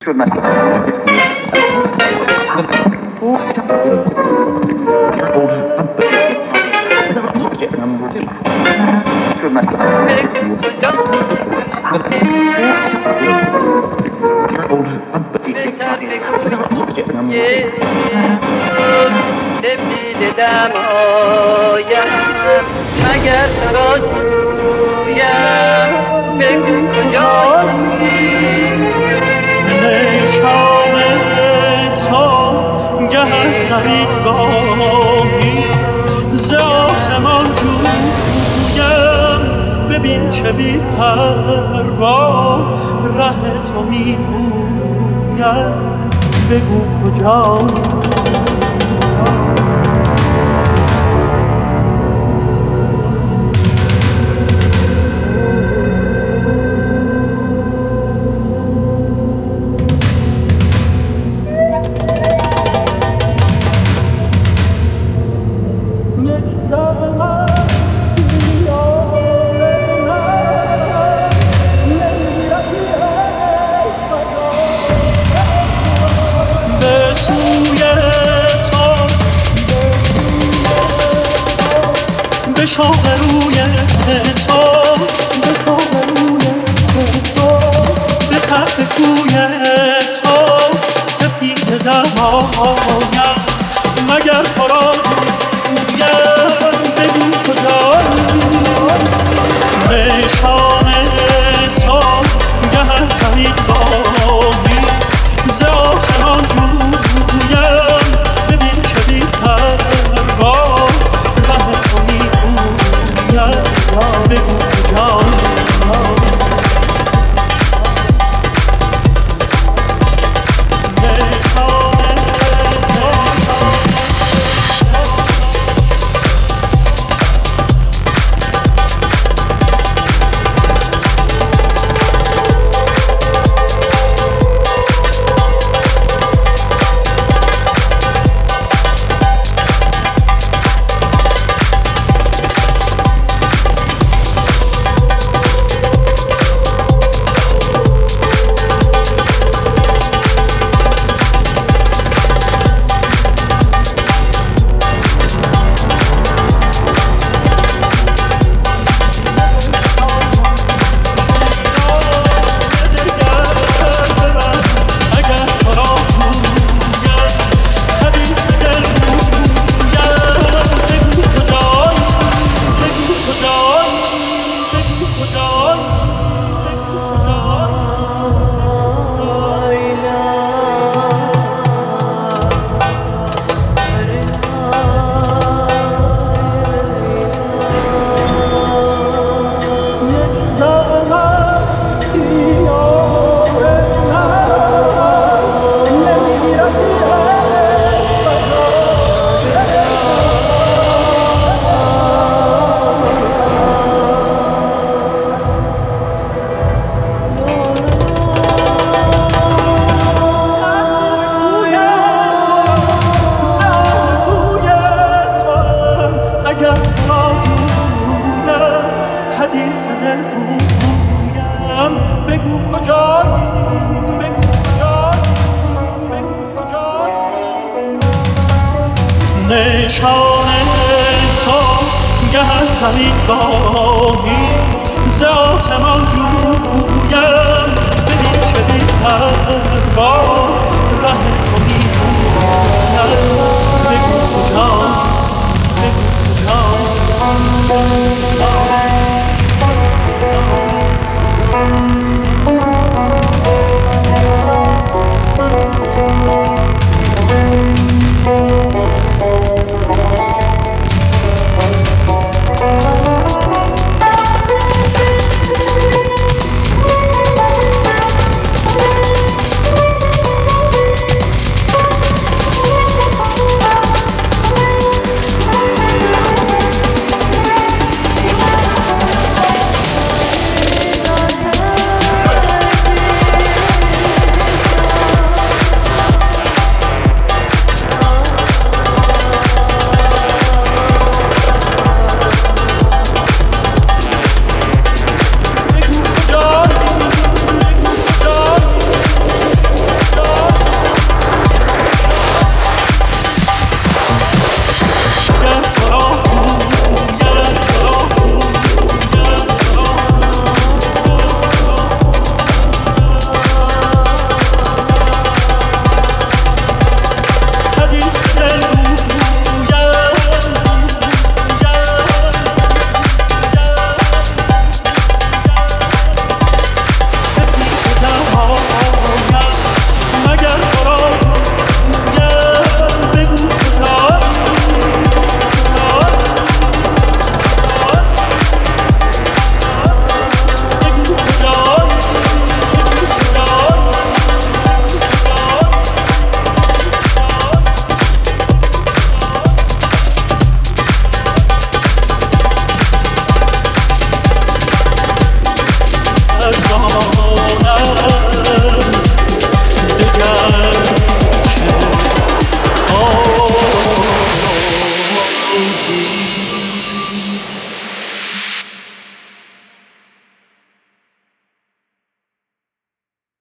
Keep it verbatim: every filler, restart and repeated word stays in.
دلم آیم مگر تو را جویم بگو کجایی نشان تو گه از زمین گاهی ز آسمان جویم ببین چه بی پروا ره تو می پویم بگو کجایی به شوق روی تو به طرف کوی تو سپید دمایم مگر تو را جویم بگو کجایی نشان تو گه از زمین گاهی ز آسمان جویم ببین چه بی پروا بگو کجایی نشان تو گه از زمین گاهی ز آسمان